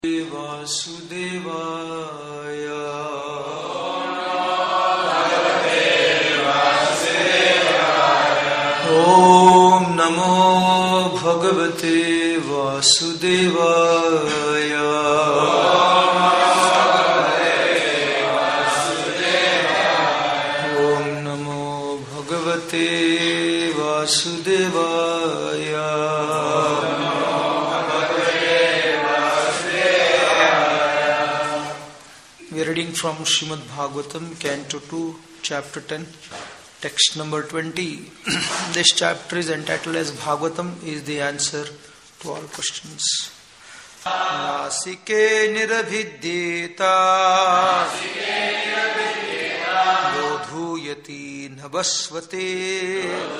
Vasudevaya. Om Namo Bhagavate Vasudevaya. Om Namo Bhagavate Vasudevaya. We are reading from Srimad Bhagavatam, Canto 2, Chapter 10, text number 20. This chapter is entitled as Bhagavatam is the answer to all questions. Nasike nirabhidyeta bodhuyati nabasvate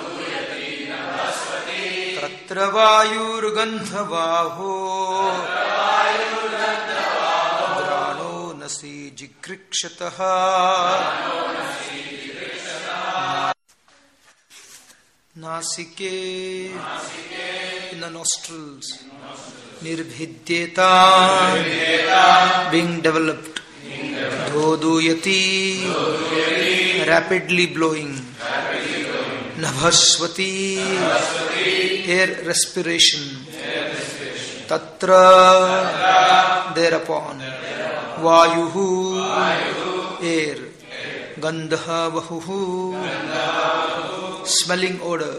tatra vayur gandhavaho nasi jigrikshataha. Nasike, in the nostrils. Nirbhidyeta, being developed. Dhoduyati, rapidly blowing. Nabhasvati, air respiration. Tatra, thereupon. Vayuhu, air. Gandha vahuhu, smelling odor.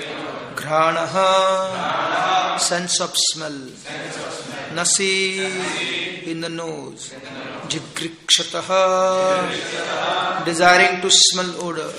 Ghranaha, sense of smell. Nasi, in the nose. Jigrikshataha, desiring to smell odor.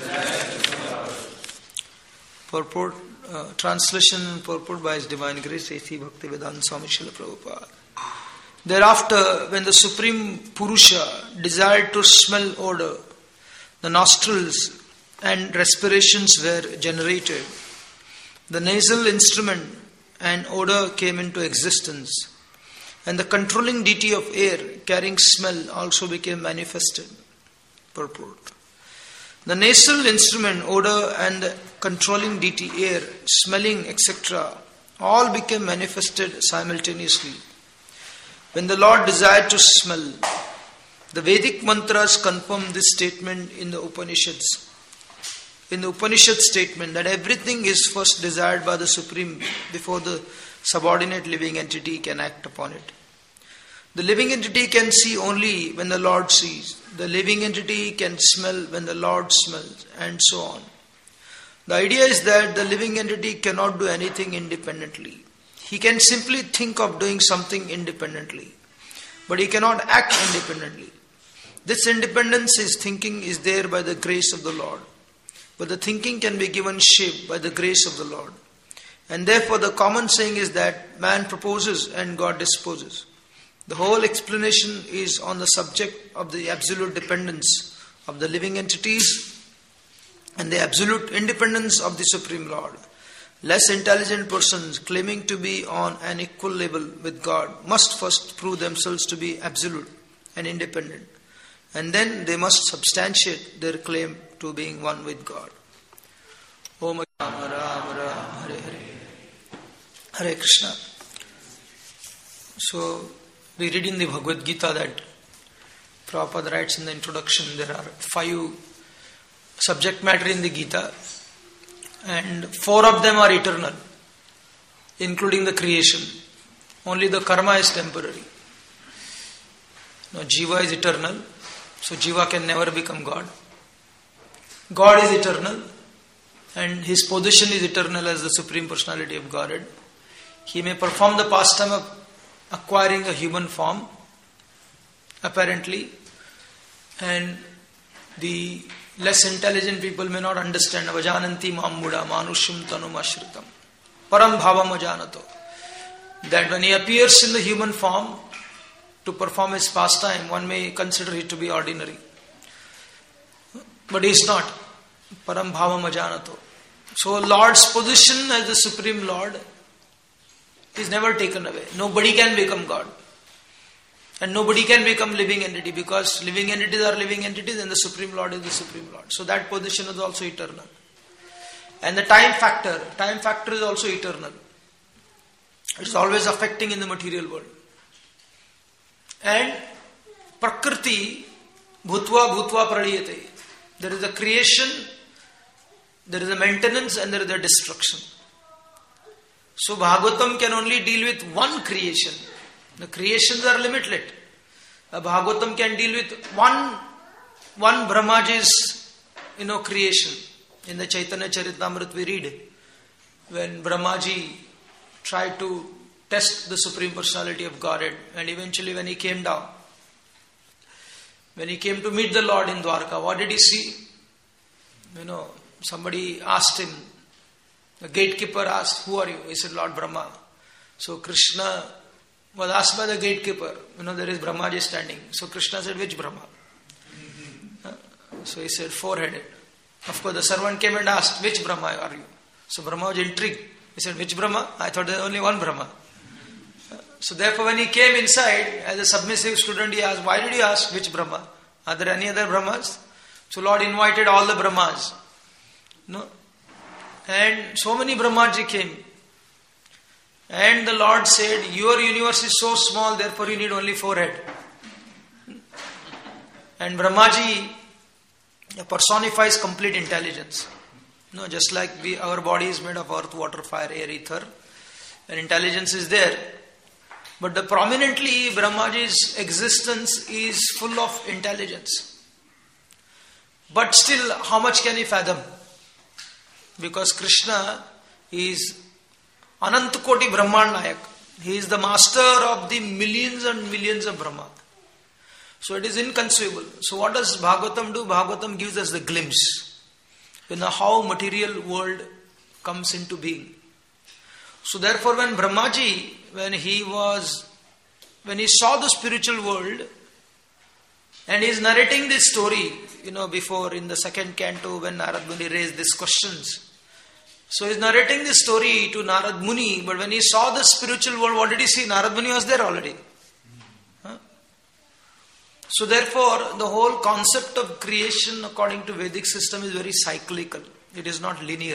Purport, translation and purport by His Divine Grace A.C. Bhaktivedanta Swami Srila Prabhupada. Thereafter, when the Supreme Purusha desired to smell odor, the nostrils and respirations were generated. The nasal instrument and odor came into existence, and the controlling deity of air carrying smell also became manifested. Purport. The nasal instrument, odor, and the controlling deity, air, smelling, etc., all became manifested simultaneously. When the Lord desired to smell, the Vedic mantras confirm this statement in the Upanishads. In the Upanishad statement that everything is first desired by the Supreme before the subordinate living entity can act upon it. The living entity can see only when the Lord sees. The living entity can smell when the Lord smells, and so on. The idea is that the living entity cannot do anything independently. He can simply think of doing something independently, but he cannot act independently. This independence, his thinking, is there by the grace of the Lord. But the thinking can be given shape by the grace of the Lord. And therefore the common saying is that man proposes and God disposes. The whole explanation is on the subject of the absolute dependence of the living entities and the absolute independence of the Supreme Lord. Less intelligent persons claiming to be on an equal level with God must first prove themselves to be absolute and independent, and then they must substantiate their claim to being one with God. Om Rama Rama Rama Hare Hare Hare Krishna. So we read in the Bhagavad Gita that Prabhupada writes in the introduction there are 5 subject matter in the Gita, and 4 of them are eternal, including the creation. Only the karma is temporary. Now, Jiva is eternal, so Jiva can never become God. God is eternal, and his position is eternal as the Supreme Personality of Godhead. He may perform the pastime of acquiring a human form, apparently, and the less intelligent people may not understand. Avajananti mammuda manusham tanum ashritam param bhavam ajanato. That when he appears in the human form to perform his pastime, one may consider it to be ordinary. But he is not. Param bhavam ajanato. So Lord's position as the Supreme Lord is never taken away. Nobody can become God. And nobody can become living entity, because living entities are living entities and the Supreme Lord is the Supreme Lord. So that position is also eternal. And the time factor is also eternal. It is always affecting in the material world. and Prakriti bhutva bhutva praliyate. There is a creation, there is a maintenance, and there is a destruction. So Bhagavatam can only deal with one creation. The creations are limited. Bhagavatam can deal with one Brahmaji's creation. In the Chaitanya Charitamrita we read when Brahmaji tried to test the Supreme Personality of Godhead, and eventually when he came down, when he came to meet the Lord in Dwarka, what did he see? Somebody asked him, the gatekeeper asked, "Who are you?" He said, "Lord Brahma." So Krishna was asked by the gatekeeper, there is Brahmaji standing. So Krishna said, "Which Brahma?" So he said, "Four-headed." Of course, the servant came and asked, "Which Brahma are you?" So Brahma was intrigued. He said, "Which Brahma? I thought there was only one Brahma." So therefore, when he came inside, as a submissive student, he asked, "Why did you ask which Brahma? Are there any other Brahmas?" So Lord invited all the Brahmas. And so many Brahmaji came. And the Lord said, "Your universe is so small, therefore you need only 4 heads." And Brahmaji personifies complete intelligence. Just like our body is made of earth, water, fire, air, ether, and intelligence is there. But prominently, Brahmaji's existence is full of intelligence. But still, how much can he fathom? Because Krishna is Anantakoti Brahman Nayak. He is the master of the millions and millions of Brahma. So it is inconceivable. So what does Bhagavatam do? Bhagavatam gives us the glimpse. How material world comes into being. So therefore when Brahmaji, when he saw the spiritual world, and he is narrating this story, before in the second canto when Narad Muni raised these questions. So he is narrating this story to Narad Muni, but when he saw the spiritual world, what did he see? Narad Muni was there already. So therefore, the whole concept of creation according to Vedic system is very cyclical. It is not linear.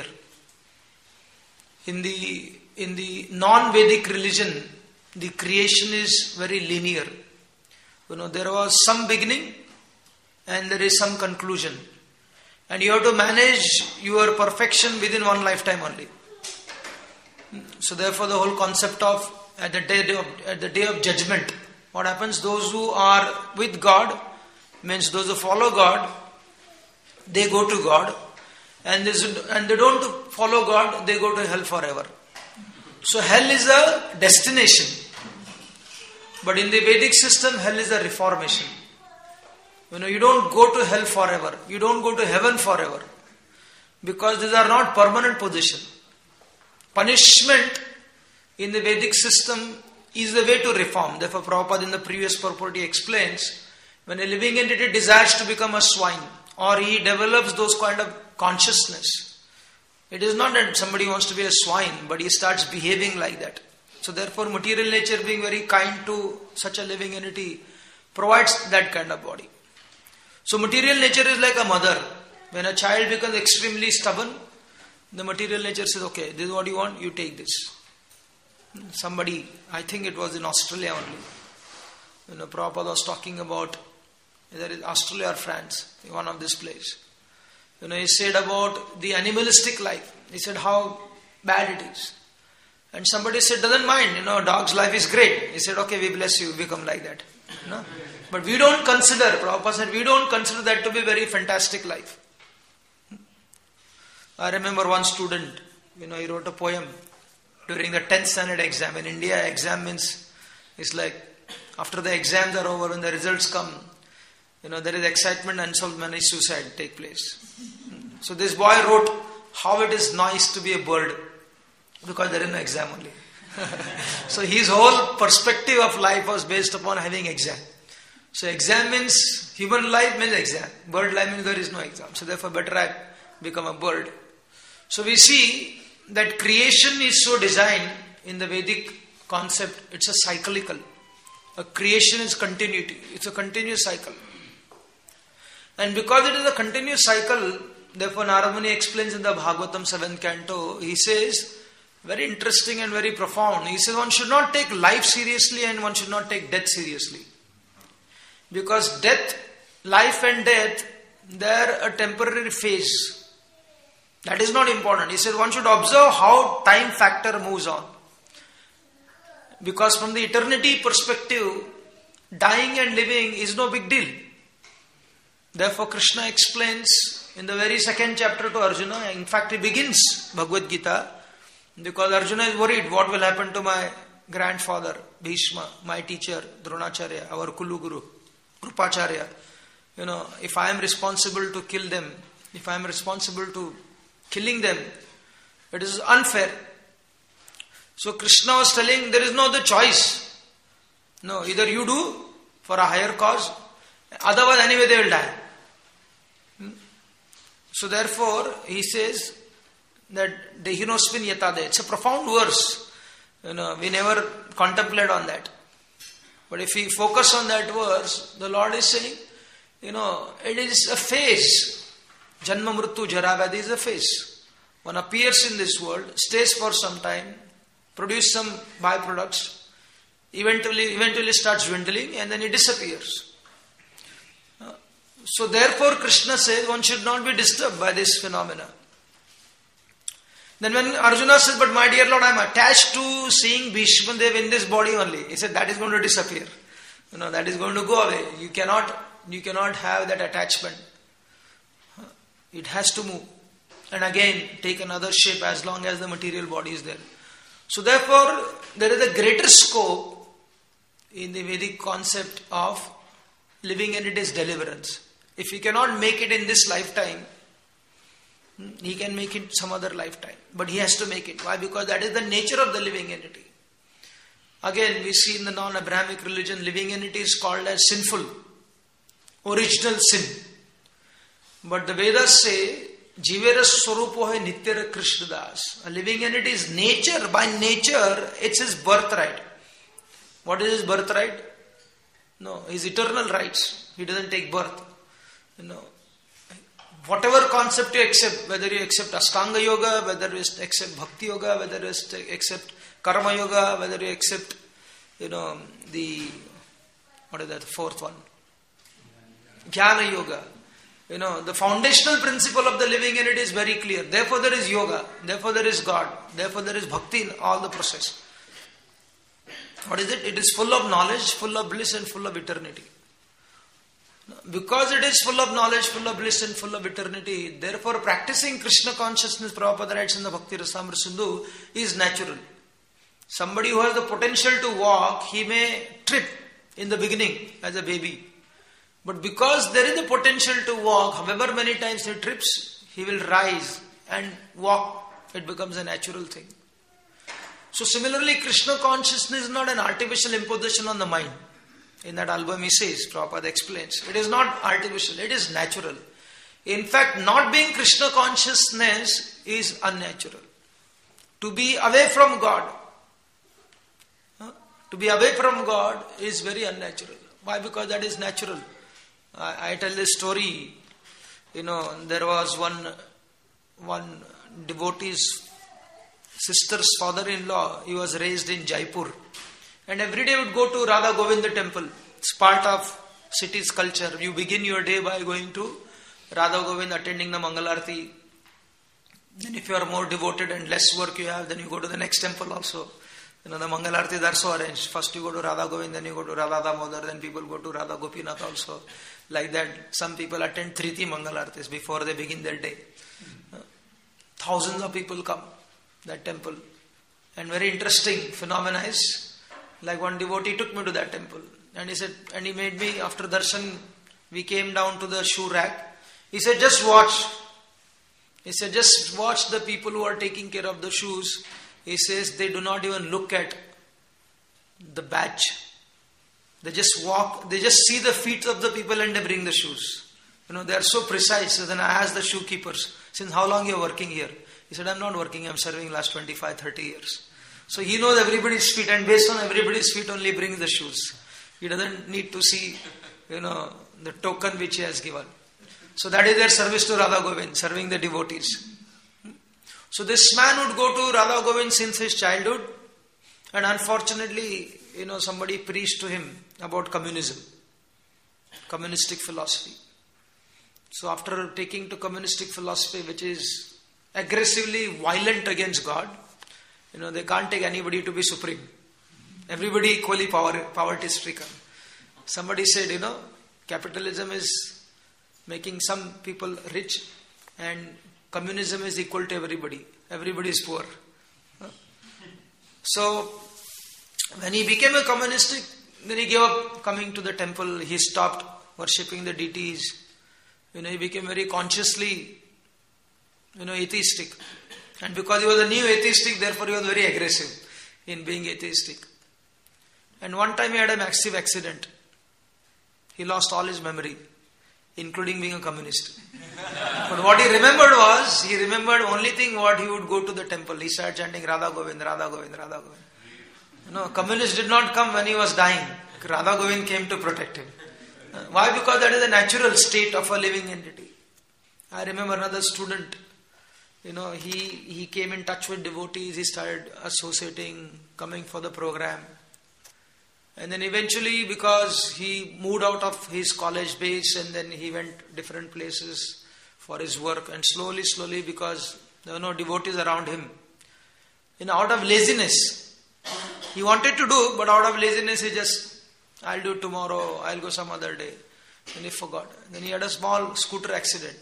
In the non-Vedic religion, the creation is very linear. There was some beginning and there is some conclusion. And you have to manage your perfection within one lifetime only. So therefore the whole concept of at the day of judgment, what happens? Those who are with God, means those who follow God, they go to God. And they don't follow God, they go to hell forever. So hell is a destination. But in the Vedic system, hell is a reformation. You don't go to hell forever. You don't go to heaven forever. Because these are not permanent positions. Punishment in the Vedic system is the way to reform. Therefore, Prabhupada in the previous purport he explains, when a living entity desires to become a swine, or he develops those kind of consciousness, it is not that somebody wants to be a swine, but he starts behaving like that. So therefore, material nature being very kind to such a living entity provides that kind of body. So material nature is like a mother. When a child becomes extremely stubborn, the material nature says, "Okay, this is what you want, you take this." Somebody, I think it was in Australia only, Prabhupada was talking about, either in Australia or France, in one of this place. He said about the animalistic life. He said how bad it is. And somebody said, "Doesn't mind, dog's life is great." He said, "Okay, we bless you, become like that." But we don't consider, Prabhupada said, we don't consider that to be very fantastic life. I remember one student, he wrote a poem during the 10th standard exam. In India, exam means, it's like, after the exams are over, when the results come, there is excitement and so many suicide take place. So this boy wrote how it is nice to be a bird, because there is no exam only. So his whole perspective of life was based upon having exam. So exam means, human life means exam. Bird life means there is no exam. So therefore better I become a bird. So we see that creation is so designed in the Vedic concept, it's a cyclical. A creation is continuity. It's a continuous cycle. And because it is a continuous cycle, therefore Narad Muni explains in the Bhagavatam 7th canto, he says, very interesting and very profound. He says one should not take life seriously and one should not take death seriously. Because life and death, they are a temporary phase. That is not important. He said one should observe how time factor moves on. Because from the eternity perspective, dying and living is no big deal. Therefore Krishna explains in the very second chapter to Arjuna. In fact, he begins Bhagavad Gita because Arjuna is worried what will happen to my grandfather Bhishma, my teacher Dronacharya, our Kulu Guru, Krupacharya. If I am responsible to kill them, if I am responsible to killing them, it is unfair. So Krishna was telling there is no other choice. No, either you do for a higher cause, otherwise anyway they will die. So therefore he says that Dehinosmin Yatade. It's a profound verse. We never contemplate on that. But if we focus on that verse, the Lord is saying, it is a phase. Janma Mrityu Jara Vyadhi is a phase. One appears in this world, stays for some time, produce some byproducts, eventually starts dwindling, and then it disappears. So therefore Krishna says one should not be disturbed by this phenomena. Then when Arjuna says, but my dear Lord, I am attached to seeing Bhishma Dev in this body only. He said that is going to disappear. That is going to go away. You cannot have that attachment. It has to move. And again take another shape as long as the material body is there. So therefore there is a greater scope in the Vedic concept of living entity's deliverance. If he cannot make it in this lifetime, he can make it some other lifetime. But he has to make it. Why? Because that is the nature of the living entity. Again, we see in the non-Abrahamic religion, living entity is called as sinful. Original sin. But the Vedas say, Jivera Swarupo hai Nityara Krishnadas. A living entity is nature. By nature, it's his birthright. What is his birthright? No, his eternal rights. He doesn't take birth. Whatever concept you accept, whether you accept Ashtanga Yoga, whether you accept Bhakti Yoga, whether you accept Karma Yoga, whether you accept, the fourth one? Jnana Yoga. The foundational principle of the living entity is very clear. Therefore there is yoga. Therefore there is God. Therefore there is bhakti in all the process. What is it? It is full of knowledge, full of bliss and full of eternity. Because it is full of knowledge, full of bliss and full of eternity, therefore practicing Krishna consciousness, Prabhupada writes in the Bhakti Rasamrita Sindhu, is natural. Somebody who has the potential to walk, he may trip in the beginning as a baby. But because there is the potential to walk, however many times he trips, he will rise and walk. It becomes a natural thing. So similarly, Krishna consciousness is not an artificial imposition on the mind. In that album he says, Prabhupada explains, it is not artificial, it is natural. In fact, not being Krishna consciousness is unnatural. To be away from God, is very unnatural. Why? Because that is natural. I tell this story, there was one devotee's sister's father-in-law, he was raised in Jaipur. And every day would go to Radha Govinda temple. It's part of city's culture. You begin your day by going to Radha Govinda, attending the Mangalarti. Then if you are more devoted and less work you have, then you go to the next temple also. The Mangalarti are so arranged. First you go to Radha Govinda, then you go to Radha Damodar, then people go to Radha Gopinath also. Like that, some people attend Triti Mangalartis before they begin their day. Thousands of people come that temple. And very interesting phenomena is, like one devotee took me to that temple. And he said, and he made me, after darshan, we came down to the shoe rack. He said, just watch. He said, just watch the people who are taking care of the shoes. He says, they do not even look at the badge. They just walk, they just see the feet of the people and they bring the shoes. They are so precise. So then I asked the shoe keepers, since how long you are working here? He said, I'm not working, I'm serving last 25, 30 years. So he knows everybody's feet, and based on everybody's feet only brings the shoes. He doesn't need to see, the token which he has given. So that is their service to Radha Govind, serving the devotees. So this man would go to Radha Govind since his childhood, and unfortunately, somebody preached to him about communism. communistic philosophy. So after taking to communistic philosophy, which is aggressively violent against God, they can't take anybody to be supreme. Everybody equally poverty stricken. Somebody said, capitalism is making some people rich and communism is equal to everybody. Everybody is poor. So when he became a communistic, then he gave up coming to the temple. He stopped worshipping the deities. He became very consciously, atheistic. And because he was a new atheistic, therefore he was very aggressive in being atheistic. And one time he had a massive accident. He lost all his memory, including being a communist. But what he remembered was, he remembered only thing what he would go to the temple. He started chanting Radha Govind, Radha Govind, Radha Govind. Communist did not come when he was dying. Radha Govind came to protect him. Why? Because that is the natural state of a living entity. I remember another student, he came in touch with devotees, he started associating, coming for the program. And then eventually, because he moved out of his college base and then he went different places for his work, and slowly, because there were no devotees around him, out of laziness, he wanted to do, but out of laziness he just, I'll do tomorrow, I'll go some other day. Then he forgot. Then he had a small scooter accident.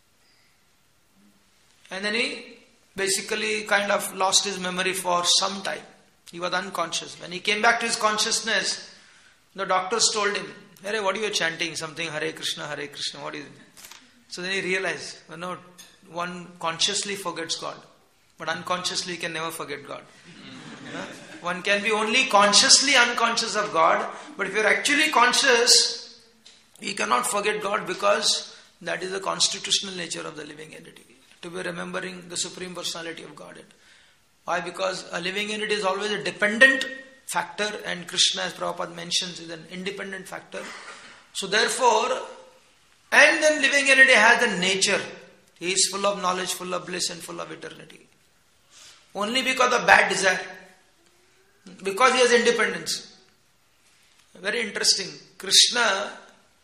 And then he basically kind of lost his memory for some time. He was unconscious. When he came back to his consciousness, the doctors told him, "Hey, what are you chanting? Something Hare Krishna, what is it?" So then he realized, one consciously forgets God, but unconsciously can never forget God. One can be only consciously unconscious of God, but if you are actually conscious, you cannot forget God, because that is the constitutional nature of the living entity. To be remembering the Supreme Personality of Godhead. Why? Because a living entity is always a dependent factor, and Krishna, as Prabhupada mentions, is an independent factor. So therefore, and then living entity has the nature. He is full of knowledge, full of bliss, and full of eternity. Only because of bad desire. Because he has independence. Very interesting. Krishna,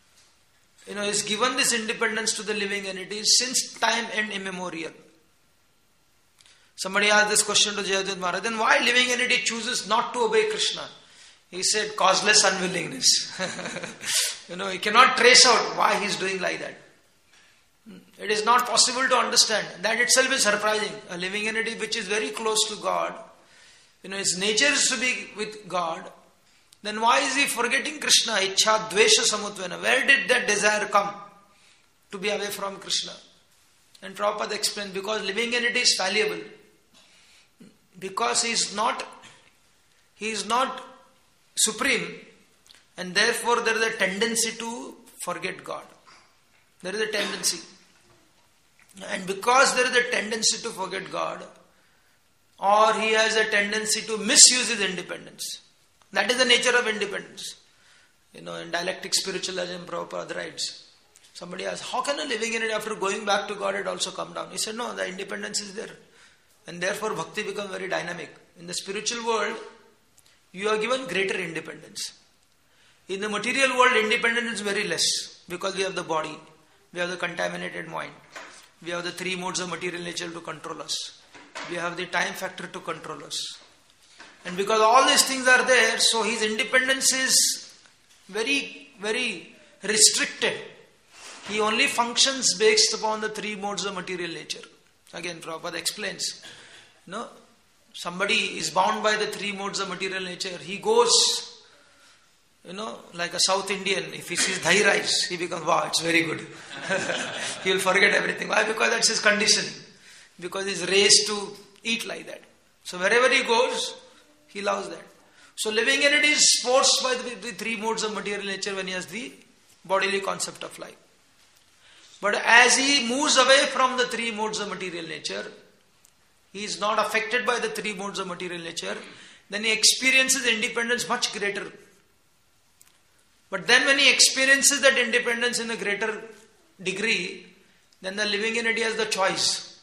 is given this independence to the living entities since time and immemorial. Somebody asked this question to Jayadvaita Maharaj, then why living entity chooses not to obey Krishna? He said, causeless unwillingness. He cannot trace out why he is doing like that. It is not possible to understand. That itself is surprising. A living entity which is very close to God, its nature is to be with God, then why is he forgetting Krishna? Ichha dvesha samutvena. Where did that desire come to be away from Krishna? And Prabhupada explained, because living entity is fallible. Because he is not supreme, and therefore there is a tendency to forget God. There is a tendency. And because there is a tendency to forget God, or he has a tendency to misuse his independence. That is the nature of independence. In dialectic spiritualism, Prabhupada writes, somebody asked, how can a living entity after going back to God it also come down? He said, no, the independence is there. And therefore bhakti becomes very dynamic. In the spiritual world, you are given greater independence. In the material world, independence is very less, because we have the body, we have the contaminated mind, we have the three modes of material nature to control us, we have the time factor to control us. And because all these things are there, so his independence is very, very restricted. He only functions based upon the three modes of material nature. Again, Prabhupada explains, somebody is bound by the three modes of material nature. He goes, like a South Indian, if he sees dahi rice, he becomes, wow, it's very good. He will forget everything. Why? Because that's his conditioning. Because he's raised to eat like that. So wherever he goes, he loves that. So living entity is forced by the three modes of material nature when he has the bodily concept of life. But as he moves away from the three modes of material nature, he is not affected by the three modes of material nature, then he experiences independence much greater. But then when he experiences that independence in a greater degree, then the living entity has the choice.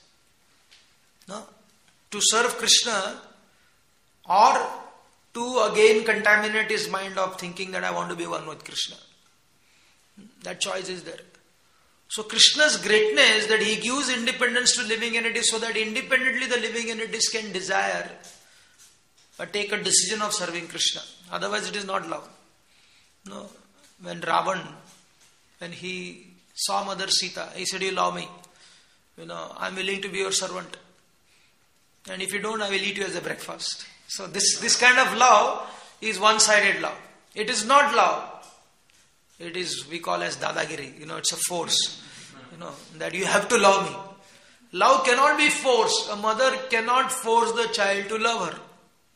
To serve Krishna, or to again contaminate his mind of thinking that I want to be one with Krishna. That choice is there. So Krishna's greatness, that he gives independence to living entities so that independently the living entities can desire or take a decision of serving Krishna. Otherwise it is not love. No. When Ravan, when he saw Mother Sita, he said, you love me. I am willing to be your servant. And if you don't, I will eat you as a breakfast. So this kind of love is one-sided love. It is not love. It is, we call as dadagiri. It's a force. That you have to love me. Love cannot be forced. A mother cannot force the child to love her.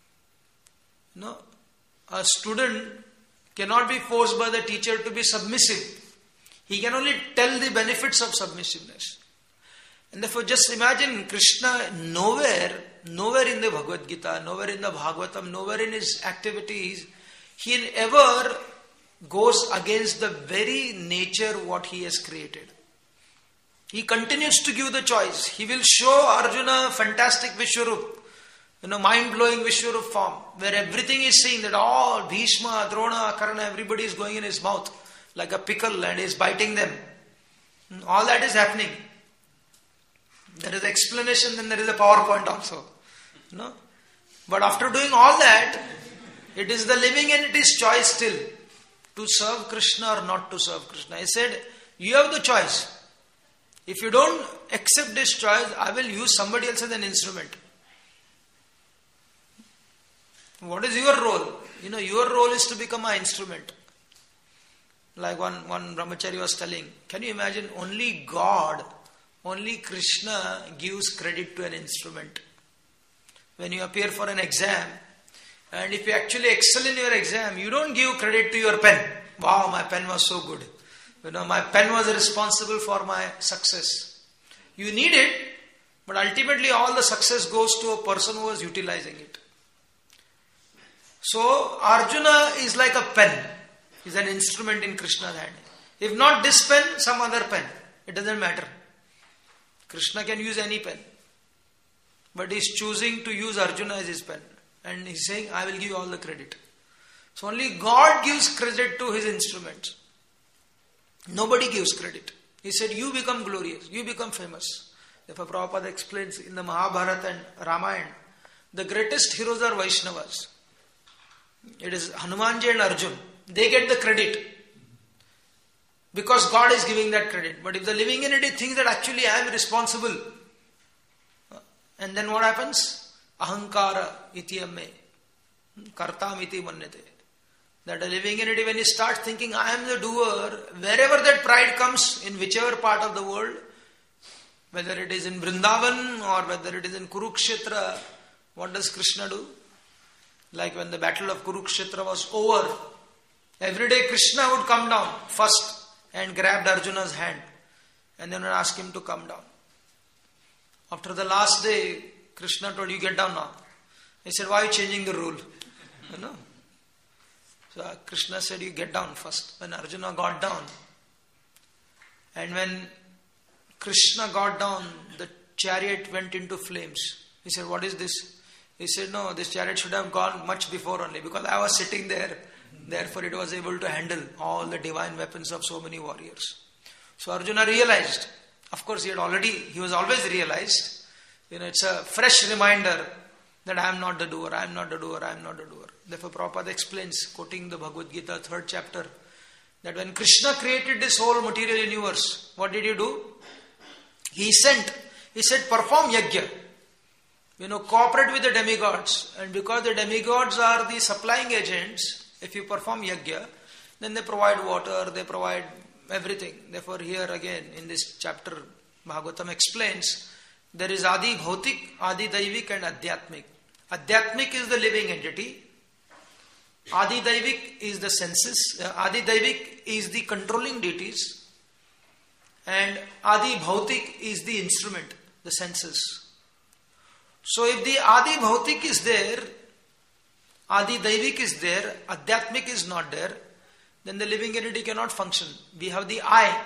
A student cannot be forced by the teacher to be submissive. He can only tell the benefits of submissiveness. And therefore just imagine Krishna nowhere in the Bhagavad Gita, nowhere in the Bhagavatam, nowhere in his activities, he ever goes against the very nature what he has created. He continues to give the choice. He will show Arjuna fantastic Vishwarup, mind-blowing Vishwarup form, where everything is seen, that all Bhishma, Drona, Karna, everybody is going in his mouth like a pickle and is biting them. All that is happening. There is explanation, then there is a PowerPoint also. But after doing all that, it is the living entity's choice still to serve Krishna or not to serve Krishna. He said, you have the choice. If you don't accept this choice, I will use somebody else as an instrument. What is your role? Your role is to become an instrument. Like one brahmachari was telling, can you imagine only God, only Krishna gives credit to an instrument. When you appear for an exam, and if you actually excel in your exam, you don't give credit to your pen. Wow, my pen was so good. My pen was responsible for my success. You need it, but ultimately all the success goes to a person who was utilizing it. So Arjuna is like a pen. He's an instrument in Krishna's hand. If not this pen, some other pen. It doesn't matter. Krishna can use any pen. But he's choosing to use Arjuna as his pen. And he's saying, I will give you all the credit. So only God gives credit to his instruments. Nobody gives credit. He said, you become glorious. You become famous. Therefore Prabhupada explains in the Mahabharata and Ramayana, the greatest heroes are Vaishnavas. It is Hanumanji and Arjun. They get the credit. Because God is giving that credit. But if the living entity thinks that actually I am responsible, and then what happens? Ahankara iti amme, kartam iti mannete. That a living entity, when he starts thinking I am the doer, wherever that pride comes, in whichever part of the world, whether it is in Vrindavan or whether it is in Kurukshetra, what does Krishna do? Like when the battle of Kurukshetra was over, every day Krishna would come down first and grabbed Arjuna's hand and then would ask him to come down. After the last day, Krishna told, you get down now. He said, why are you changing the rule? So Krishna said, you get down first. When Arjuna got down, and when Krishna got down, the chariot went into flames. He said, what is this? He said, no, this chariot should have gone much before only, because I was sitting there. Therefore it was able to handle all the divine weapons of so many warriors. So Arjuna realized, of course he was always realized, it's a fresh reminder that I am not the doer, I am not the doer, I am not the doer. Therefore Prabhupada explains, quoting the Bhagavad Gita, 3rd chapter, that when Krishna created this whole material universe, what did he do? He said, perform yajna. Cooperate with the demigods. And because the demigods are the supplying agents, if you perform yajna, then they provide water, they provide everything. Therefore here again, in this chapter, Bhagavatam explains, there is Adi Bhautik, Adi Daivik and Adhyatmik. Adhyatmik is the living entity. Adi Daivik is the senses. Adi Daivik is the controlling deities. And Adi Bhautik is the instrument, the senses. So if the Adi Bhautik is there, Adi Daivik is there, Adhyatmik is not there, then the living entity cannot function. We have the eye.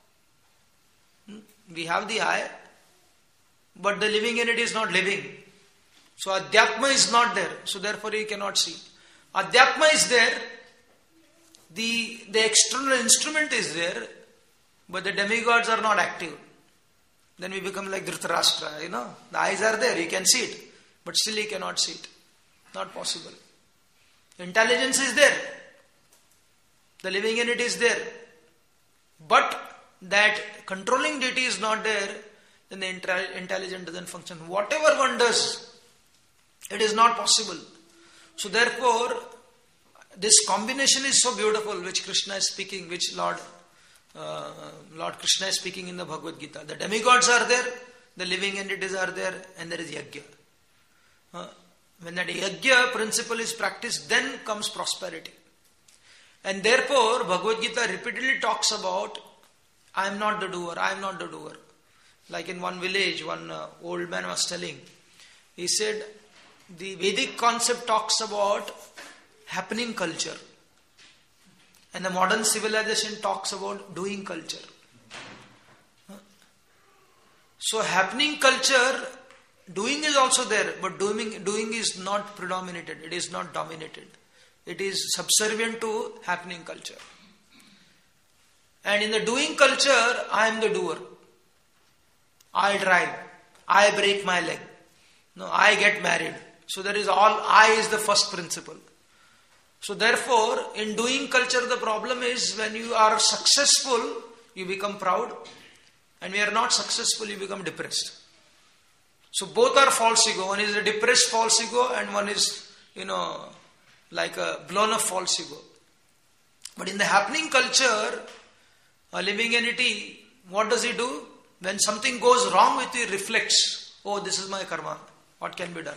But the living entity is not living. So Adhyatma is not there. So therefore he cannot see. Adhyatma is there. the external instrument is there, but the demigods are not active. Then we become like Dhritarashtra, The eyes are there, you can see it, but still you cannot see it. Not possible. Intelligence is there. The living entity is there. But that controlling deity is not there, then the intelligence doesn't function. Whatever one does, it is not possible. So therefore, this combination is so beautiful, which Krishna is speaking, which Lord Krishna is speaking in the Bhagavad Gita. The demigods are there, the living entities are there, and there is yajna. When that yajna principle is practiced, then comes prosperity. And therefore, Bhagavad Gita repeatedly talks about, I am not the doer, I am not the doer. Like in one village, one old man was telling, he said, the Vedic concept talks about happening culture. And the modern civilization talks about doing culture. So happening culture, doing is also there, but doing is not predominated, it is not dominated. It is subservient to happening culture. And in the doing culture, I am the doer. I drive. I break my leg. I get married. So there is all, I is the first principle. So therefore, in doing culture, the problem is when you are successful, you become proud. And when you are not successful, you become depressed. So both are false ego. One is a depressed false ego and one is, like a blown up false ego. But in the happening culture, a living entity, what does he do? When something goes wrong with you, he reflects, oh, this is my karma. What can be done?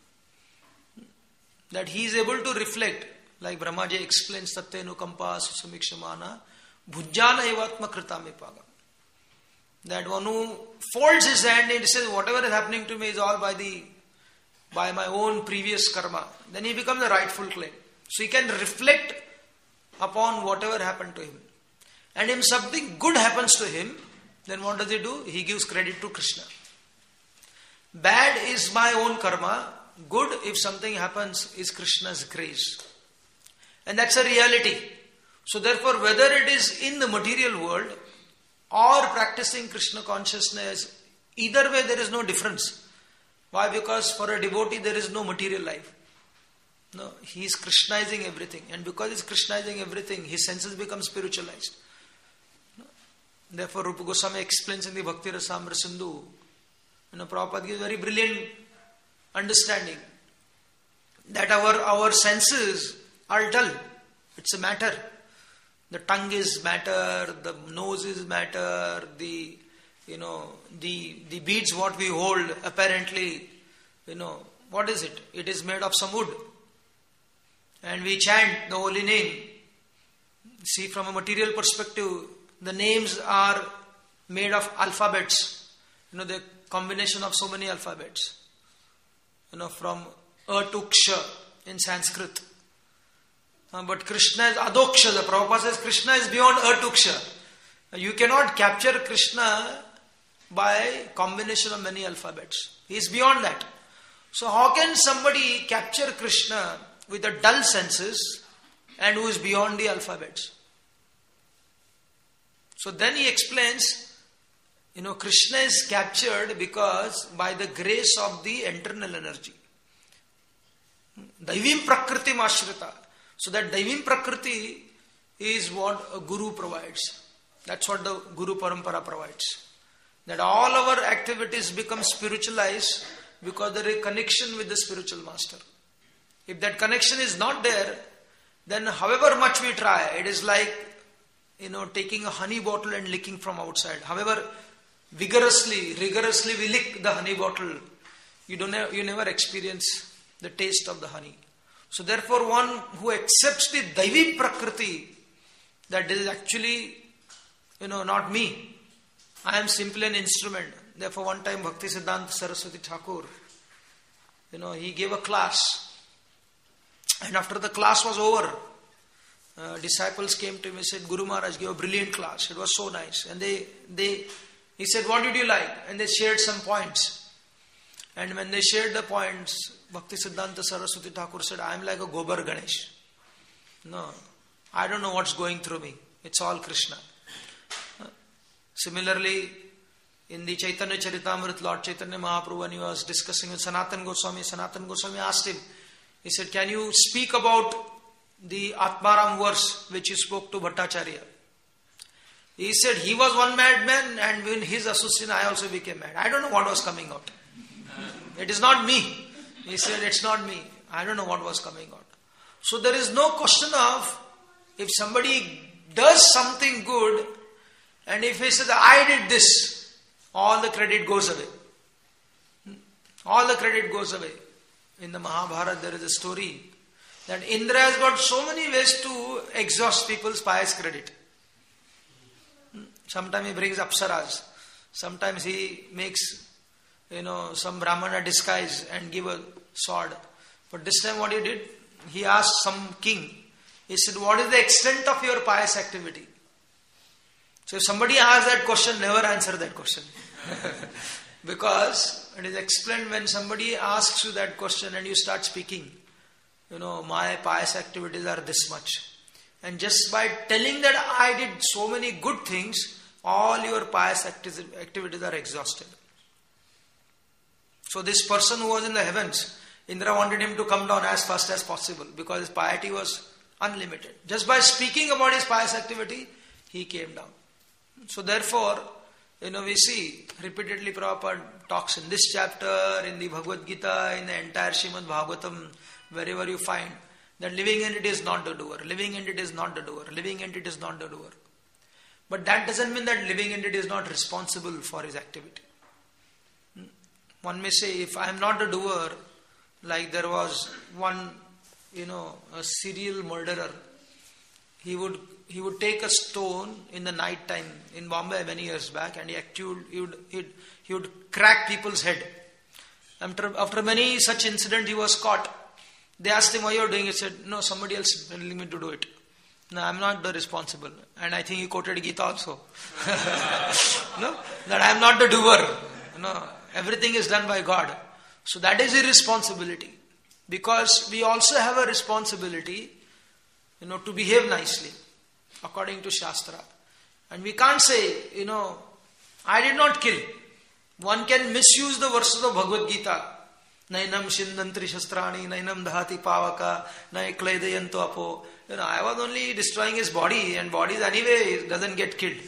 That he is able to reflect. Like Brahmaji explains, Satyenu Kampa Susamikshamana Bhujjana Evatma Kritamipagam. That one who folds his hand and says, whatever is happening to me is all by my own previous karma. Then he becomes the rightful claim. So he can reflect upon whatever happened to him. And if something good happens to him, then what does he do? He gives credit to Krishna. Bad is my own karma. Good, if something happens, is Krishna's grace. And that's a reality. So therefore, whether it is in the material world or practicing Krishna consciousness, either way there is no difference. Why? Because for a devotee there is no material life. No, he is Krishnizing everything. And because he is Krishnizing everything, his senses become spiritualized. Therefore, Rupa Goswami explains in the Bhakti Rasamrita Sindhu, Prabhupada gives very brilliant understanding that our senses are dull. It's a matter. The tongue is matter, the nose is matter, the beads what we hold, apparently, what is it? It is made of some wood. And we chant the holy name. See, from a material perspective, the names are made of alphabets. The combination of so many alphabets. From A to Ksha in Sanskrit. But Krishna is Adoksha. The Prabhupada says Krishna is beyond A to Ksha. You cannot capture Krishna by combination of many alphabets. He is beyond that. So how can somebody capture Krishna with the dull senses and who is beyond the alphabets? So then he explains, Krishna is captured because by the grace of the internal energy. Daivim Prakriti Mashrita. So that Daivim Prakriti is what a Guru provides. That's what the Guru Parampara provides. That all our activities become spiritualized because there is a connection with the spiritual master. If that connection is not there, then however much we try, it is like, taking a honey bottle and licking from outside. However rigorously we lick the honey bottle, you never experience the taste of the honey. So therefore, one who accepts the Daivi Prakriti, that is actually, not me. I am simply an instrument. Therefore, one time Bhakti Siddhanta Saraswati Thakur, he gave a class. And after the class was over, disciples came to him and said, Guru Maharaj gave a brilliant class. It was so nice. And he said, what did you like? And they shared some points. And when they shared the points, Bhakti Siddhanta Saraswati Thakur said, I am like a Gobar Ganesh. No, I don't know what's going through me. It's all Krishna. Similarly, in the Chaitanya Charitamrita, Lord Chaitanya Mahaprabhu, when he was discussing with Sanatana Goswami asked him, he said, can you speak about the Atmaram verse which you spoke to Bhattacharya? He said, he was one madman and in his association I also became mad. I don't know what was coming out. It is not me. He said, it's not me. I don't know what was coming out. So there is no question of if somebody does something good and if he says, I did this, all the credit goes away. All the credit goes away. In the Mahabharata there is a story that Indra has got so many ways to exhaust people's pious credit. Sometimes he brings apsaras. Sometimes he makes, some Brahmana disguise and give a sword. But this time what he did, he asked some king. He said, what is the extent of your pious activity? So if somebody asks that question, never answer that question. Because it is explained when somebody asks you that question and you start speaking, my pious activities are this much. And just by telling that I did so many good things, all your pious activities are exhausted. So this person who was in the heavens, Indra wanted him to come down as fast as possible because his piety was unlimited. Just by speaking about his pious activity, he came down. So therefore, we see repeatedly Prabhupada talks in this chapter, in the Bhagavad Gita, in the entire Srimad Bhagavatam, wherever you find that living entity is not the doer, living entity is not the doer, living entity is not the doer. But that doesn't mean that living entity is not responsible for his activity. One may say, if I am not the doer, like there was one, a serial murderer, he would take a stone in the night time in Bombay many years back, and he would crack people's head. After many such incidents, he was caught. They asked him, why you are doing it? He said, no, somebody else is telling me to do it. No, I am not the responsible. And I think he quoted Gita also. That I am not the doer. Everything is done by God. So that is irresponsibility. Because we also have a responsibility, to behave nicely, according to Shastra. And we can't say, I did not kill. One can misuse the verses of Bhagavad Gita. Nainam shindantri shastrani, nainam dhati pavaka, nai kledayanto apo. I was only destroying his body, and bodies anyway doesn't get killed.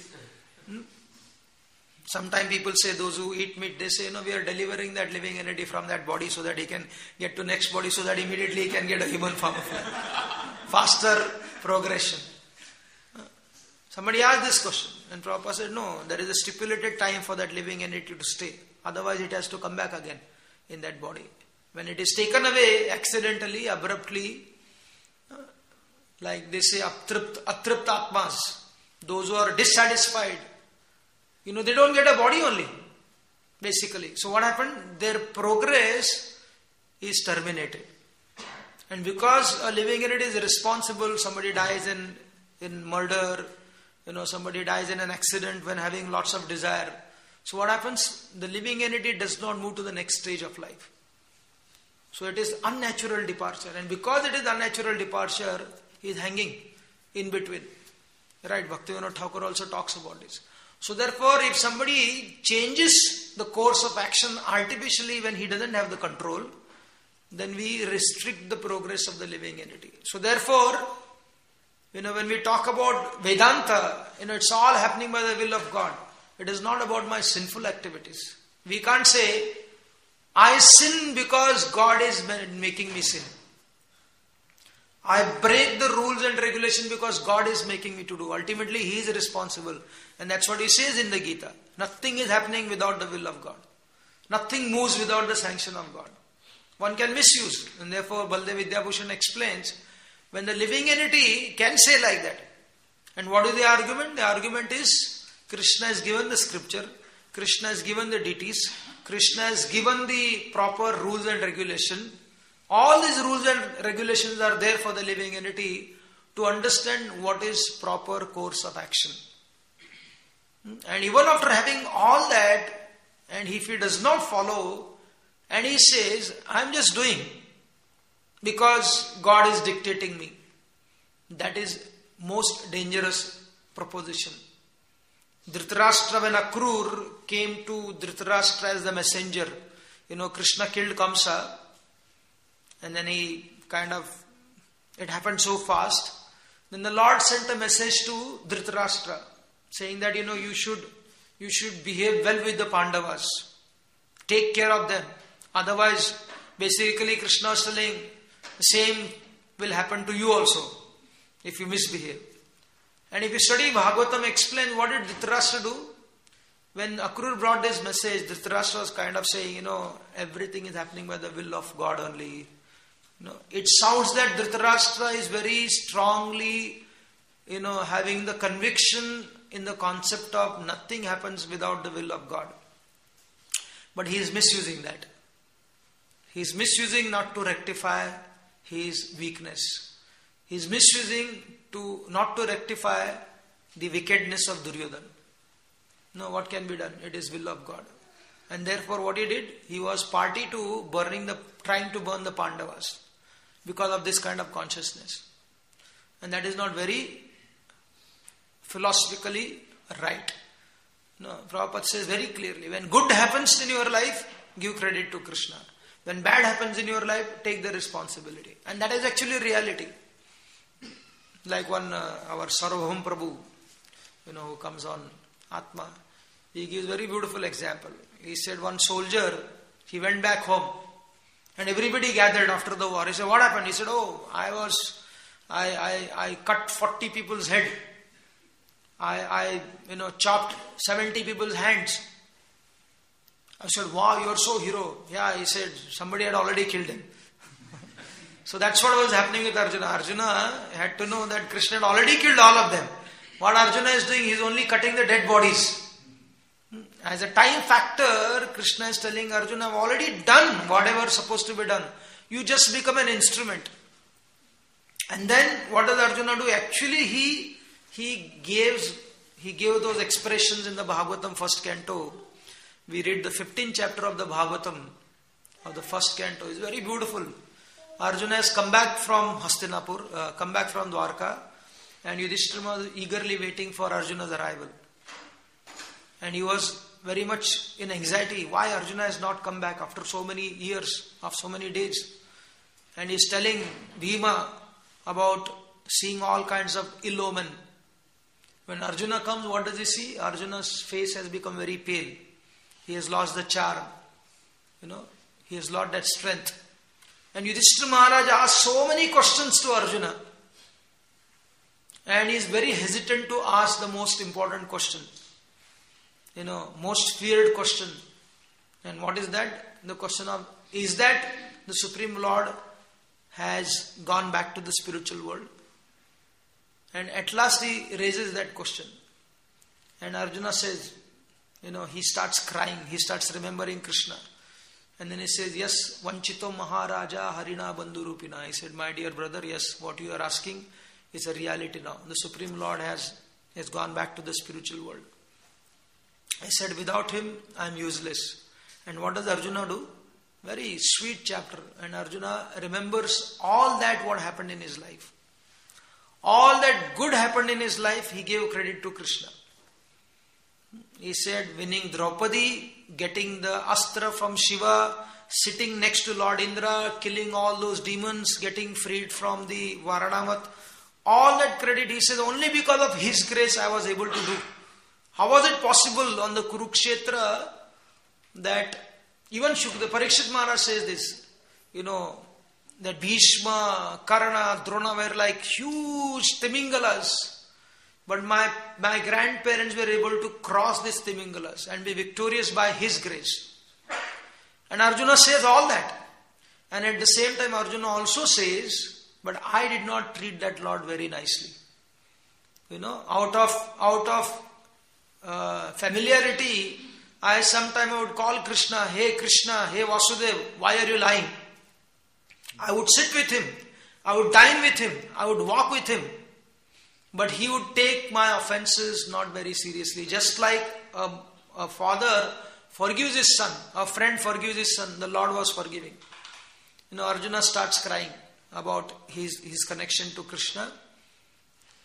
Sometimes people say, those who eat meat, they say, we are delivering that living entity from that body so that he can get to next body, so that immediately he can get a human form of life. Faster progression. Somebody asked this question, and Prabhupada said, no, there is a stipulated time for that living entity to stay. Otherwise it has to come back again in that body. When it is taken away accidentally, abruptly, like they say, atript atmas, those who are dissatisfied, they don't get a body only, basically. So what happened? Their progress is terminated. And because a living entity is responsible, somebody dies in murder, somebody dies in an accident when having lots of desire. So what happens? The living entity does not move to the next stage of life. So it is unnatural departure. And because it is unnatural departure, he is hanging in between. Right? Bhaktivinoda Thakur also talks about this. So therefore, if somebody changes the course of action artificially when he doesn't have the control, then we restrict the progress of the living entity. So therefore, when we talk about Vedanta, it's all happening by the will of God. It is not about my sinful activities. We can't say, I sin because God is making me sin. I break the rules and regulation because God is making me to do. Ultimately, He is responsible. And that's what He says in the Gita. Nothing is happening without the will of God. Nothing moves without the sanction of God. One can misuse. And therefore, Baldev Vidyabhushan explains, when the living entity can say like that. And what is the argument? The argument is, Krishna has given the scripture, Krishna has given the deities, Krishna has given the proper rules and regulation. All these rules and regulations are there for the living entity to understand what is proper course of action. And even after having all that, and if he does not follow, and he says, I am just doing because God is dictating me. That is most dangerous proposition. Dhritarashtra, when Akrur came to Dhritarashtra as the messenger, Krishna killed Kamsa, and then it happened so fast. Then the Lord sent a message to Dhritarashtra, saying that, you should behave well with the Pandavas. Take care of them. Otherwise, basically Krishna is telling, the same will happen to you also, if you misbehave. And if you study Bhagavatam, explain what did Dhritarashtra do? When Akrur brought this message, Dhritarashtra was saying, everything is happening by the will of God only. It sounds that Dhritarashtra is very strongly, having the conviction in the concept of nothing happens without the will of God. But he is misusing that. He is misusing not to rectify his weakness. He is misusing not to rectify the wickedness of Duryodhana. No, what can be done? It is will of God. And therefore what he did, he was party to trying to burn the Pandavas because of this kind of consciousness. And that is not very philosophically right. No, Prabhupada says very clearly, when good happens in your life, give credit to Krishna. When bad happens in your life, take the responsibility. And that is actually reality. Like our Sarvabhaum Prabhu, who comes on Atma, he gives very beautiful example. He said one soldier, he went back home and everybody gathered after the war. He said, what happened? He said, I cut 40 people's head. I chopped 70 people's hands. I said, wow, you're so hero. Yeah, he said, somebody had already killed him. So that's what was happening with Arjuna. Arjuna had to know that Krishna had already killed all of them. What Arjuna is doing, he is only cutting the dead bodies. As a time factor, Krishna is telling Arjuna, I've already done whatever is supposed to be done. You just become an instrument. And then what does Arjuna do? Actually, he gave those expressions in the Bhagavatam first canto. We read the 15th chapter of the Bhagavatam of the first canto. It's very beautiful. Arjuna has come back from Hastinapur, come back from Dwarka, and Yudhishthira was eagerly waiting for Arjuna's arrival. And he was very much in anxiety. Why Arjuna has not come back after so many years, after so many days? And he is telling Bhima about seeing all kinds of ill omen. When Arjuna comes, what does he see? Arjuna's face has become very pale. He has lost the charm. He has lost that strength. And Yudhishthira Maharaj asked so many questions to Arjuna. And he is very hesitant to ask the most important question. Most feared question. And what is that? The question of, is that the Supreme Lord has gone back to the spiritual world? And at last he raises that question. And Arjuna says, he starts crying, he starts remembering Krishna. And then he says, yes, Vanchito Maharaja Harina Bandhurupina. He said, my dear brother, yes, what you are asking is a reality now. The Supreme Lord has gone back to the spiritual world. I said, without him, I am useless. And what does Arjuna do? Very sweet chapter. And Arjuna remembers all that what happened in his life. All that good happened in his life, he gave credit to Krishna. He said, winning Draupadi, getting the Astra from Shiva, sitting next to Lord Indra, killing all those demons, getting freed from the Varanavat. All that credit, he says, only because of his grace I was able to do. How was it possible on the Kurukshetra that even the Parikshit Maharaj says this, that Bhishma, Karna, Drona were like huge Timingalas. But my grandparents were able to cross these Timingalas and be victorious by his grace. And Arjuna says all that. And at the same time Arjuna also says, but I did not treat that Lord very nicely. Out of familiarity, I would call Krishna, hey Vasudev, why are you lying? I would sit with him, I would dine with him, I would walk with him. But he would take my offenses not very seriously. Just like a father forgives his son, a friend forgives his son, the Lord was forgiving. Arjuna starts crying about his connection to Krishna.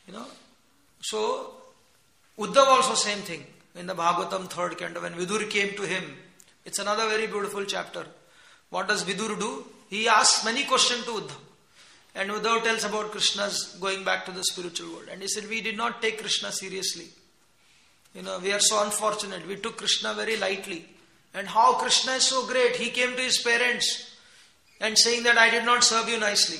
So, Uddhav also same thing. In the Bhagavatam 3rd canto, when Vidur came to him, it's another very beautiful chapter. What does Vidur do? He asks many questions to Uddhav. And Uddhav tells about Krishna's going back to the spiritual world. And he said, we did not take Krishna seriously. We are so unfortunate. We took Krishna very lightly. And how Krishna is so great. He came to his parents and saying that I did not serve you nicely.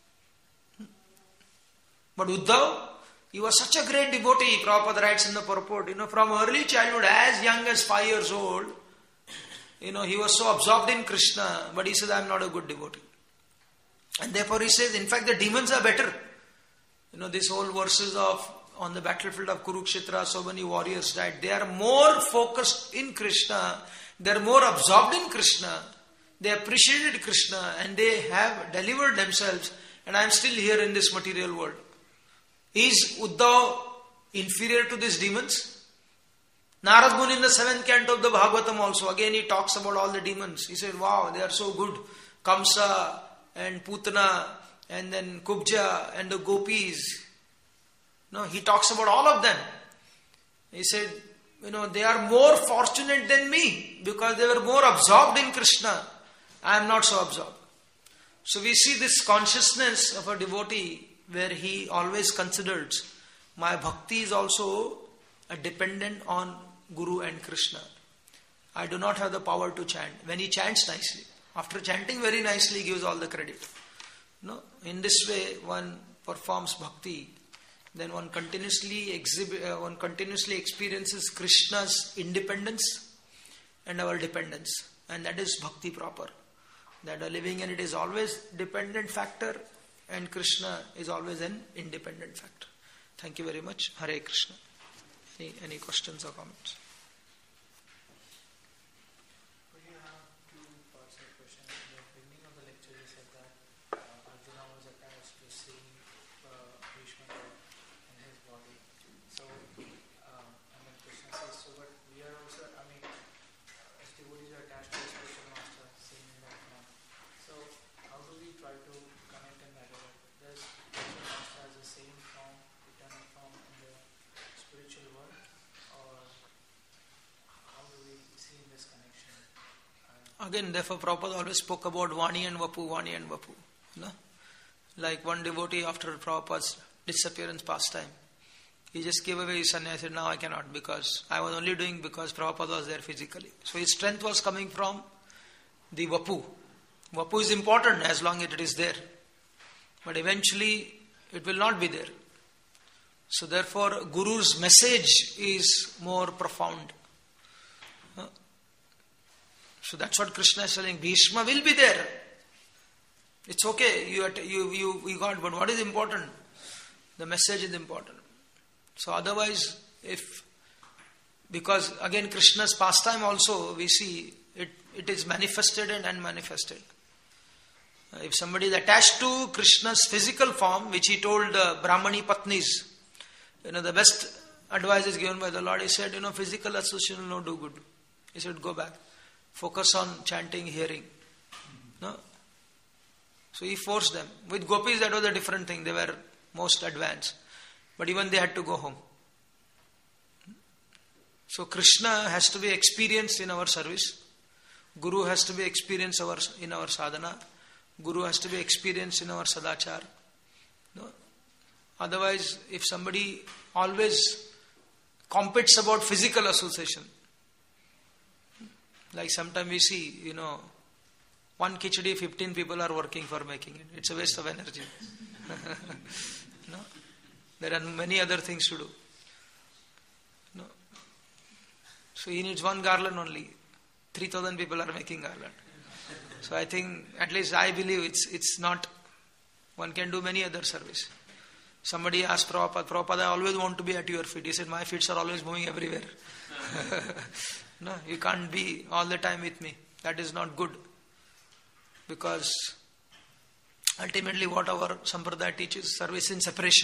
But Uddhav, he was such a great devotee, Prabhupada writes in the purport. From early childhood, as young as 5 years old, he was so absorbed in Krishna. But he says, I am not a good devotee. And therefore he says, in fact, the demons are better. These whole verses on the battlefield of Kurukshetra, so many warriors died. They are more focused in Krishna. They are more absorbed in Krishna. They appreciated Krishna and they have delivered themselves. And I am still here in this material world. Is Uddhav inferior to these demons? Narad Muni in the 7th canto of the Bhagavatam also, again he talks about all the demons. He said, wow, they are so good. Kamsa and Putana and then Kubja and the gopis. He talks about all of them. He said, they are more fortunate than me because they were more absorbed in Krishna. I am not so absorbed. So we see this consciousness of a devotee where he always considers my bhakti is also dependent on Guru and Krishna. I do not have the power to chant. When he chants nicely, after chanting very nicely, he gives all the credit. In this way, one performs bhakti. Then one continuously experiences Krishna's independence and our dependence. And that is bhakti proper. That a living in it is always dependent factor and Krishna is always an independent factor. Thank you very much. Hare Krishna. Any questions or comments? Again, therefore, Prabhupada always spoke about Vani and Vapu, Vani and Vapu. Like one devotee after Prabhupada's disappearance pastime, he just gave away his sannyas. He said, now I cannot because I was only doing because Prabhupada was there physically. So his strength was coming from the Vapu. Vapu is important as long as it is there. But eventually, it will not be there. So therefore, Guru's message is more profound. So that's what Krishna is telling. Bhishma will be there. It's okay. You got, but what is important? The message is important. So otherwise, because again Krishna's pastime also we see it is manifested and unmanifested. If somebody is attached to Krishna's physical form, which he told Brahmani Patnis, the best advice is given by the Lord. He said, physical association will not do good. He said, go back. Focus on chanting, hearing. No? So he forced them. With gopis that was a different thing. They were most advanced. But even they had to go home. So Krishna has to be experienced in our service. Guru has to be experienced in our sadhana. Guru has to be experienced in our sadachar. No? Otherwise, if somebody always competes about physical association, like sometimes we see, one khichdi, 15 people are working for making it. It's a waste of energy. No? There are many other things to do. No? So he needs one garland only. 3,000 people are making garland. So I think, at least I believe it's not, one can do many other service. Somebody asked Prabhupada, I always want to be at your feet. He said, my feet are always moving everywhere. No, you can't be all the time with me. That is not good. Because ultimately what our Sampradaya teaches, service in separation.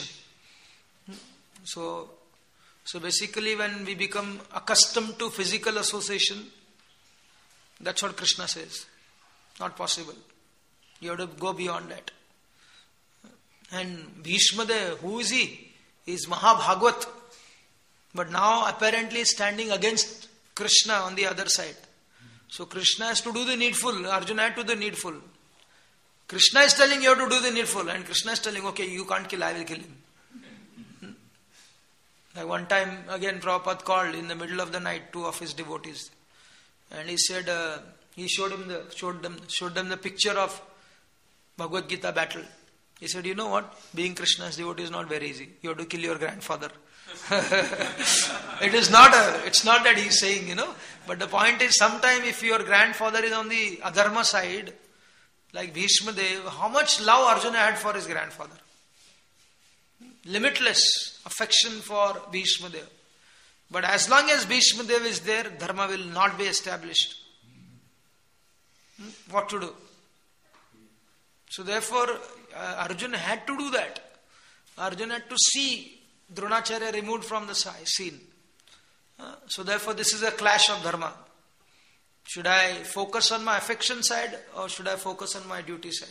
So basically when we become accustomed to physical association, that's what Krishna says. Not possible. You have to go beyond that. And Bhishma, who is he? He is Mahabhagwat. But now apparently standing against Krishna on the other side. So Krishna has to do the needful. Arjuna had to do the needful. Krishna is telling you have to do the needful. And Krishna is telling, okay, you can't kill, I will kill him. Like one time, again Prabhupada called in the middle of the night 2 of his devotees. And he said, he showed them the picture of Bhagavad Gita battle. He said, you know what? Being Krishna's devotee is not very easy. You have to kill your grandfather. It's not that he's saying, but the point is, sometime if your grandfather is on the adharma side, like Bhishma Dev, how much love Arjuna had for his grandfather. Limitless affection for Bhishma Dev. But as long as Bhishma Dev is there, dharma will not be established. What to do? So therefore, Arjuna had to do that. Arjuna had to see Dronacharya removed from the scene. So therefore, this is a clash of dharma. Should I focus on my affection side or should I focus on my duty side?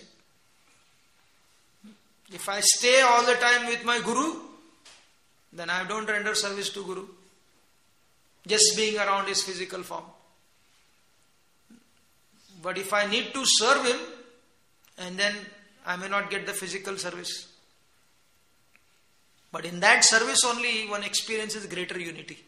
If I stay all the time with my Guru, then I don't render service to Guru. Just being around his physical form. But if I need to serve him, and then I may not get the physical service. But in that service only one experiences greater unity.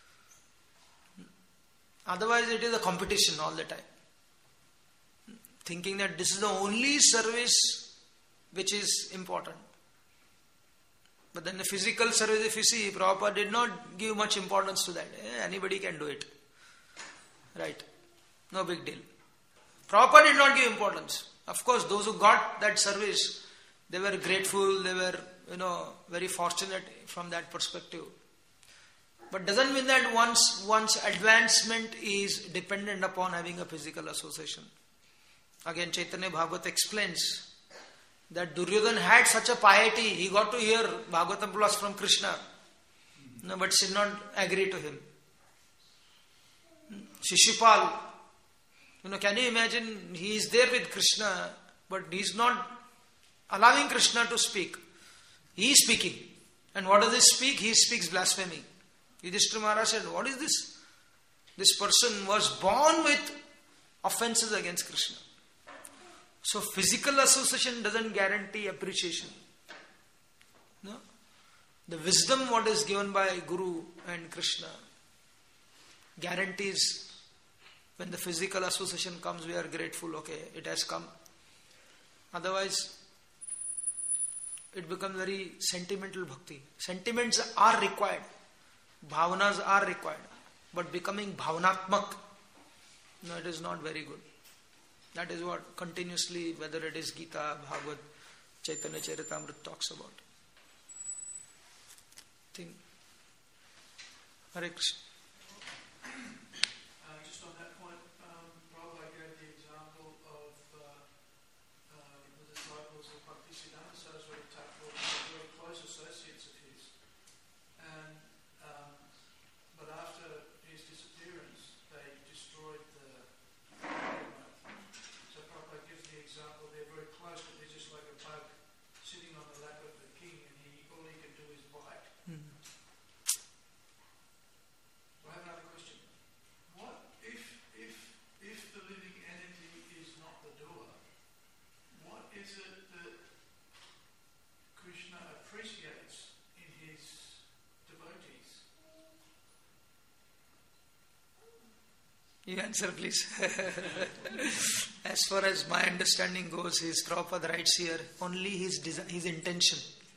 Otherwise it is a competition all the time. Thinking that this is the only service which is important. But then the physical service, if you see, Prabhupada did not give much importance to that. Anybody can do it. Right. No big deal. Prabhupada did not give importance. Of course, those who got that service, they were grateful, they were, very fortunate from that perspective. But doesn't mean that one's advancement is dependent upon having a physical association. Again, Chaitanya Bhagavata explains that Duryodhana had such a piety, he got to hear Bhagavatam plus from Krishna, but did not agree to him. Shishupal, can you imagine, he is there with Krishna, but he is not allowing Krishna to speak. He is speaking. And what does he speak? He speaks blasphemy. Yudhishthira Maharaj said, what is this? This person was born with offenses against Krishna. So physical association doesn't guarantee appreciation. No? The wisdom what is given by Guru and Krishna guarantees when the physical association comes, we are grateful, okay, it has come. Otherwise, it becomes very sentimental bhakti. Sentiments are required. Bhavanas are required. But becoming bhavanatmak, no, it is not very good. That is what continuously, whether it is Gita, Bhagavad, Chaitanya Charitamrita talks about. Hare Krishna. Just on that point, Prabhupada gave the example of the disciples of Bhaktisiddhanta Saraswati Thakur, very close associates of his. And but after his disappearance, they destroyed the monument. So Prabhupada gives the example, they're very close, but they're just like a bug sitting on the lap of the king, and all he can do is bite. I have another question. What if the living entity is not the doer? What is it that Krishna appreciates in his devotees? You answer, please. As far as my understanding goes, his Prabhupada writes here, only his intention.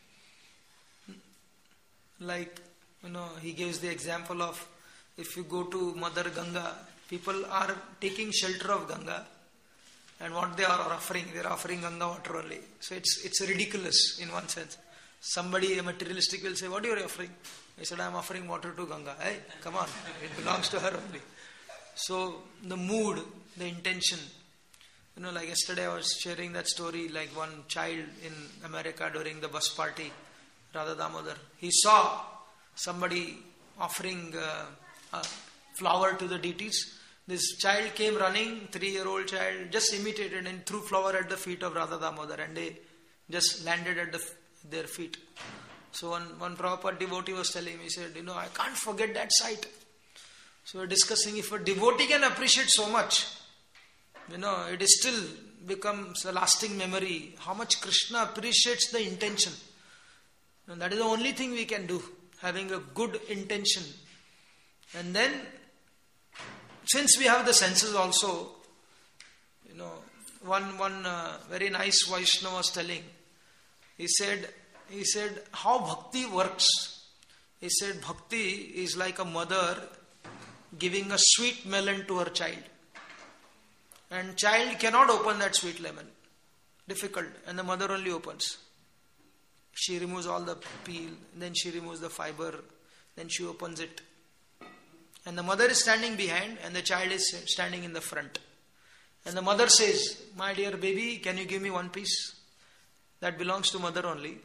Like, he gives the example of, if you go to Mother Ganga, people are taking shelter of Ganga, and what they are offering, they are offering Ganga water only. So it's ridiculous in one sense. Somebody, a materialistic, will say, what are you offering? I said, I am offering water to Ganga. Hey, come on, it belongs to her only. So the mood, the intention. Like yesterday I was sharing that story, like one child in America during the bus party, Radha Damodar. He saw somebody offering flower to the deities. This child came running, 3-year-old child, just imitated and threw flower at the feet of Radha Damodar, and they just landed at their feet. So one Prabhupada devotee was telling me, he said, I can't forget that sight. So we're discussing, if a devotee can appreciate so much, it is still becomes a lasting memory, how much Krishna appreciates the intention. And that is the only thing we can do, having a good intention. And then, since we have the senses also, one very nice Vaishnava was telling, he said, how bhakti works. He said, bhakti is like a mother giving a sweet melon to her child. And child cannot open that sweet lemon. Difficult. And the mother only opens. She removes all the peel, then she removes the fiber, then she opens it. And the mother is standing behind and the child is standing in the front. And the mother says, my dear baby, can you give me one piece? That belongs to mother only.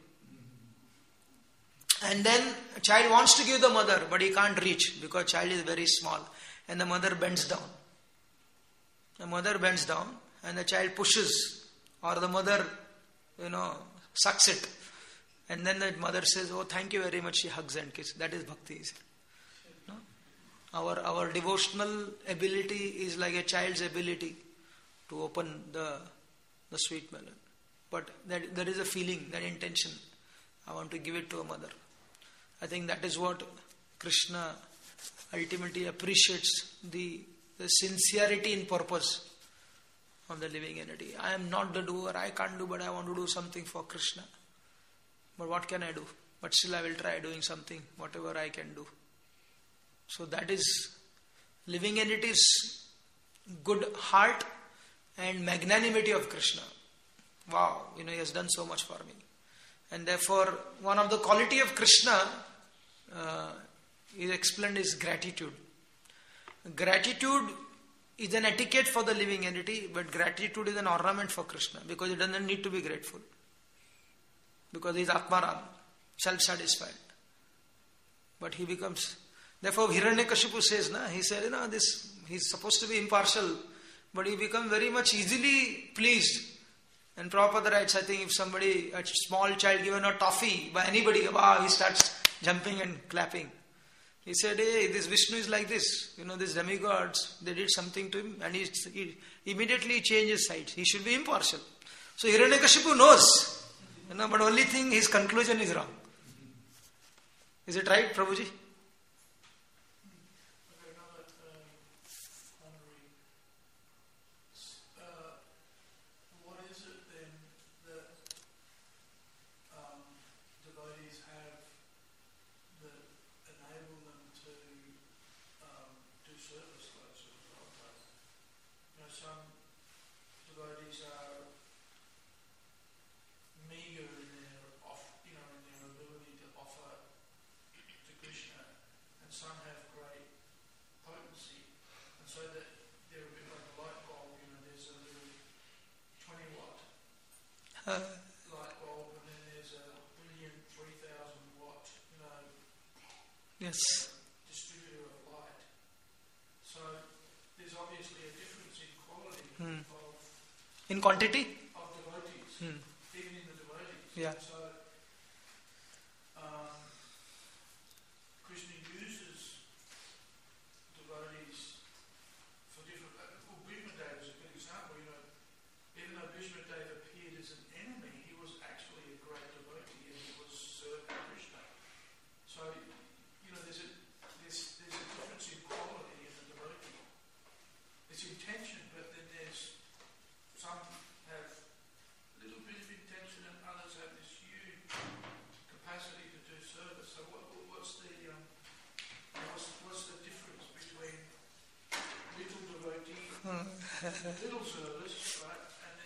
And then a child wants to give the mother, but he can't reach because child is very small. And the mother bends down. The mother bends down and the child pushes, or the mother, sucks it. And then the mother says, oh, thank you very much. She hugs and kisses. That is bhakti. No? Our devotional ability is like a child's ability to open the sweet melon. But there is a feeling, that intention. I want to give it to a mother. I think that is what Krishna ultimately appreciates, the sincerity in purpose of the living entity. I am not the doer, I can't do, but I want to do something for Krishna. But what can I do? But still I will try doing something, whatever I can do. So that is living entity's good heart and magnanimity of Krishna. Wow, he has done so much for me. And therefore, one of the quality of Krishna is explained is gratitude. Gratitude is an etiquette for the living entity, but gratitude is an ornament for Krishna, because he doesn't need to be grateful. Because he is Atmaram, self-satisfied. But he becomes... Therefore, Hiranyakashipu says, he said, he's supposed to be impartial, but he becomes very much easily pleased. And Prabhupada writes, I think if somebody, a small child given a toffee by anybody, he starts jumping and clapping. He said, hey, this Vishnu is like this. These demigods, they did something to him and he immediately changes sides. He should be impartial. So Hiranyakashipu knows, but only thing, his conclusion is wrong. Is it right, Prabhuji? Light bulb, and then there's a brilliant 3,000 watt, yes, distributor of light. So there's obviously a difference in quality of in quantity of devotees, even in the devotees. Yeah. So Krishna uses devotees for different. Bhishma Deva is a good example. Even though Bhishma Deva appeared as an enemy, he was actually a great devotee and he was serving Krishna. So, there's a difference in quality in the devotee. There's intention, but then there's some have a little bit of intention and others have this huge capacity to do service. So what's the difference between little devotee, little service, right?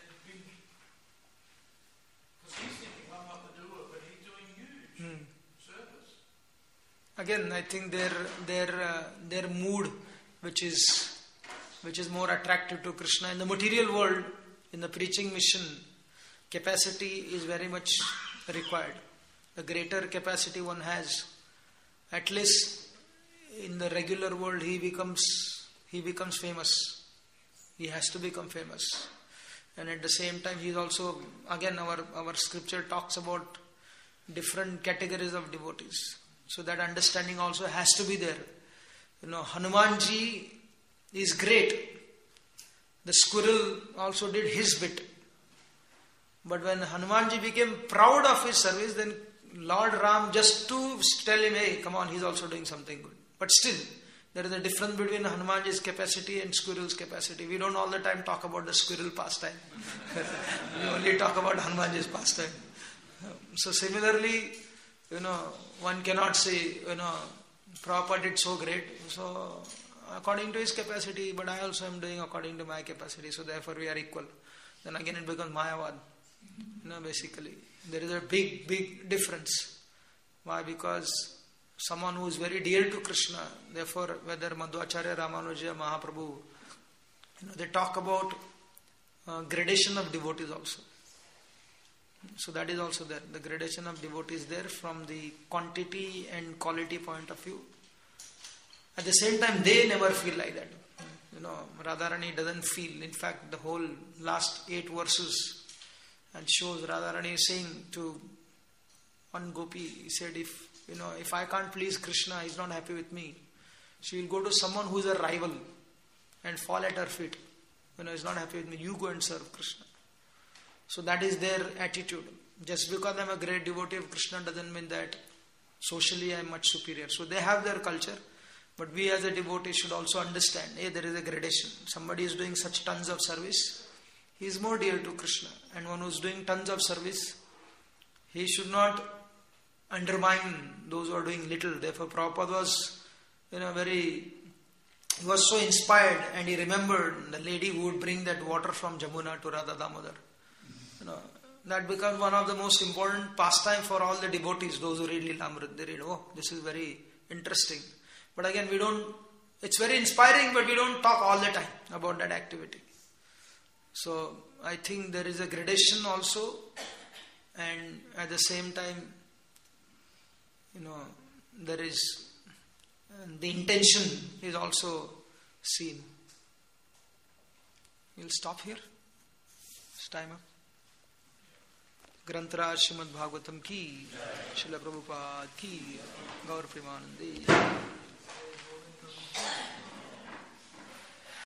Because he's thinking, I'm not the doer, but he's doing huge service. Again, I think their mood, which is more attractive to Krishna. In the material world, in the preaching mission, capacity is very much required. The greater capacity one has, at least in the regular world, he becomes famous. He has to become famous. And at the same time, he is also, again, our scripture talks about different categories of devotees. So that understanding also has to be there. Hanumanji is great. The squirrel also did his bit. But when Hanumanji became proud of his service, then Lord Ram, just to tell him, hey, come on, he's also doing something good. But still, there is a difference between Hanumanji's capacity and squirrel's capacity. We don't all the time talk about the squirrel pastime. We only talk about Hanumanji's pastime. So similarly, one cannot say, Prabhupada did so great, so according to his capacity, but I also am doing according to my capacity, so therefore we are equal. Then again it becomes Mayavad. Basically, there is a big difference. Why? Because someone who is very dear to Krishna, therefore whether Madhvacharya, Ramanuja, Mahaprabhu, they talk about gradation of devotees also. So that is also there. The gradation of devotees there from the quantity and quality point of view. At the same time, they never feel like that. Radharani doesn't feel. In fact, the whole last 8 verses and shows Radharani is saying to one gopi, he said, if I can't please Krishna, he's not happy with me. She will go to someone who is a rival and fall at her feet. He's not happy with me. You go and serve Krishna. So that is their attitude. Just because I am a great devotee of Krishna doesn't mean that socially I am much superior. So they have their culture. But we as a devotee should also understand, there is a gradation. Somebody is doing such tons of service, he is more dear to Krishna. And one who is doing tons of service, he should not undermine those who are doing little. Therefore Prabhupada was, he was so inspired, and he remembered the lady who would bring that water from Jamuna to Radha Damodar. That becomes one of the most important pastime for all the devotees, those who read Lilamrit. They read, this is very interesting. But again, it's very inspiring, but we don't talk all the time about that activity. So, I think there is a gradation also, and at the same time, there is, the intention is also seen. We'll stop here. It's time up. ग्रंथराज Shrimad Bhagavatam की, श्रील प्रभुपाद की, गौर प्रेमानंदी।